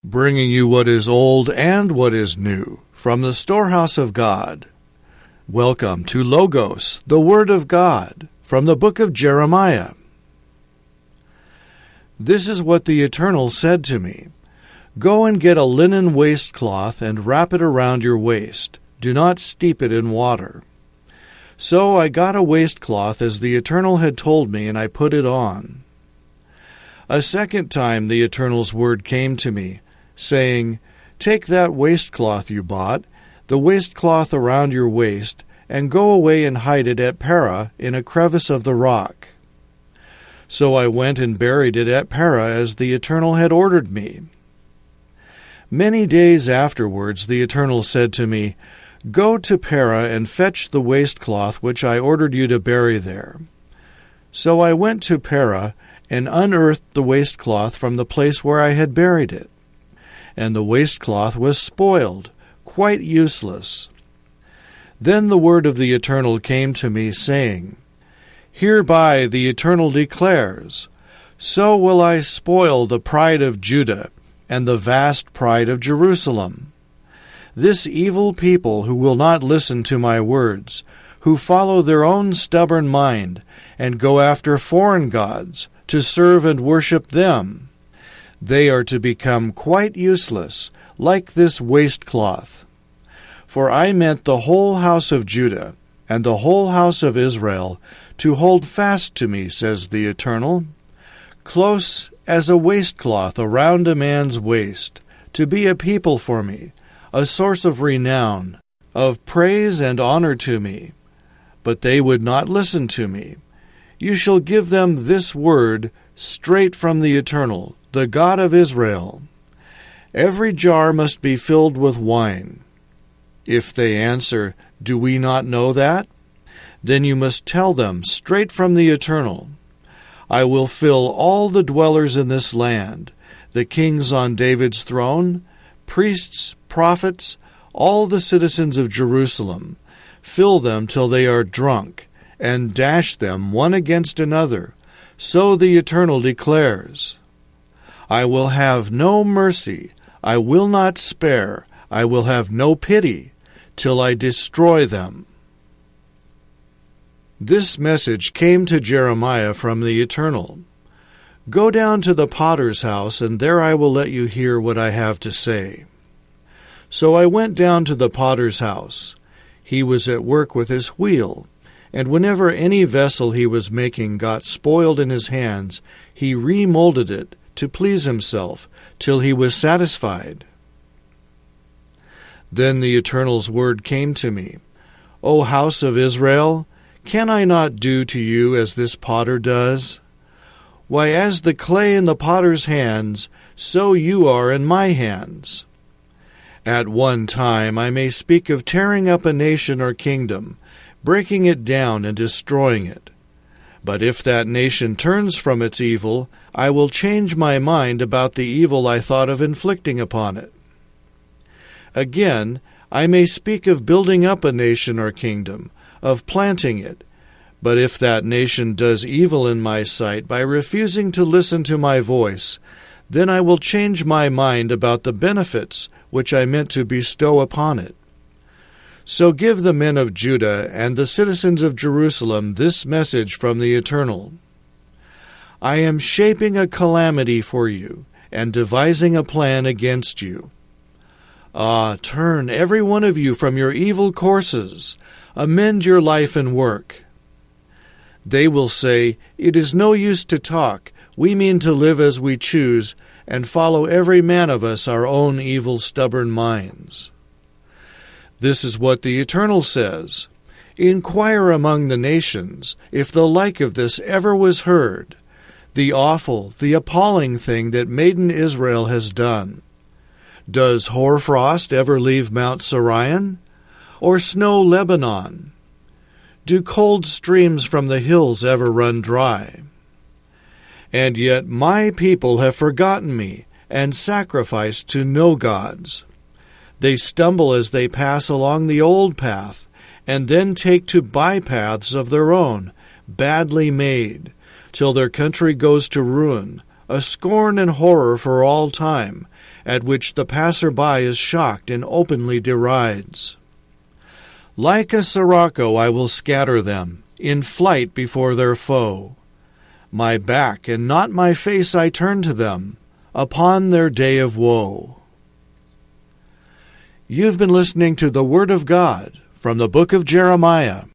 bringing you what is old and what is new from the storehouse of God. Welcome to Logos, the Word of God, from the book of Jeremiah. This is what the Eternal said to me. Go and get a linen waistcloth and wrap it around your waist. Do not steep it in water. So I got a waistcloth as the Eternal had told me, and I put it on. A second time the Eternal's word came to me, saying, Take that waistcloth you bought, the waistcloth around your waist, and go away and hide it at Para in a crevice of the rock. So I went and buried it at Para as the Eternal had ordered me. Many days afterwards the Eternal said to me, Go to Para and fetch the waistcloth which I ordered you to bury there. So I went to Para and unearthed the waistcloth from the place where I had buried it. And the waistcloth was spoiled, quite useless. Then the word of the Eternal came to me, saying, Hereby the Eternal declares, So will I spoil the pride of Judah and the vast pride of Jerusalem. This evil people who will not listen to my words, who follow their own stubborn mind, and go after foreign gods to serve and worship them. They are to become quite useless, like this waistcloth. For I meant the whole house of Judah and the whole house of Israel to hold fast to me, says the Eternal, close as a waistcloth around a man's waist, to be a people for me, a source of renown, of praise and honor to me. But they would not listen to me. You shall give them this word straight from the Eternal, the God of Israel. Every jar must be filled with wine. If they answer, Do we not know that? Then you must tell them straight from the Eternal, I will fill all the dwellers in this land, the kings on David's throne, priests, prophets, all the citizens of Jerusalem, fill them till they are drunk, and dash them one against another. So the Eternal declares, I will have no mercy, I will not spare, I will have no pity, till I destroy them. This message came to Jeremiah from the Eternal. Go down to the potter's house, and there I will let you hear what I have to say. So I went down to the potter's house. He was at work with his wheel, and whenever any vessel he was making got spoiled in his hands, he remolded it to please himself, till he was satisfied. Then the Eternal's word came to me, O house of Israel, can I not do to you as this potter does? Why, as the clay in the potter's hands, so you are in my hands. At one time I may speak of tearing up a nation or kingdom, breaking it down and destroying it. But if that nation turns from its evil, I will change my mind about the evil I thought of inflicting upon it. Again, I may speak of building up a nation or kingdom, of planting it. But if that nation does evil in my sight by refusing to listen to my voice, then I will change my mind about the benefits which I meant to bestow upon it. So give the men of Judah and the citizens of Jerusalem this message from the Eternal. I am shaping a calamity for you, and devising a plan against you. Ah, turn every one of you from your evil courses. Amend your life and work. They will say, It is no use to talk. We mean to live as we choose, and follow every man of us our own evil, stubborn minds. This is what the Eternal says. Inquire among the nations, if the like of this ever was heard, the awful, the appalling thing that maiden Israel has done. Does hoarfrost ever leave Mount Sirion, or snow Lebanon? Do cold streams from the hills ever run dry? And yet my people have forgotten me, and sacrificed to no gods. They stumble as they pass along the old path, and then take to bypaths of their own, badly made, till their country goes to ruin, a scorn and horror for all time, at which the passer-by is shocked and openly derides. Like a sirocco I will scatter them, in flight before their foe. My back and not my face I turn to them, upon their day of woe. You've been listening to the Word of God from the book of Jeremiah.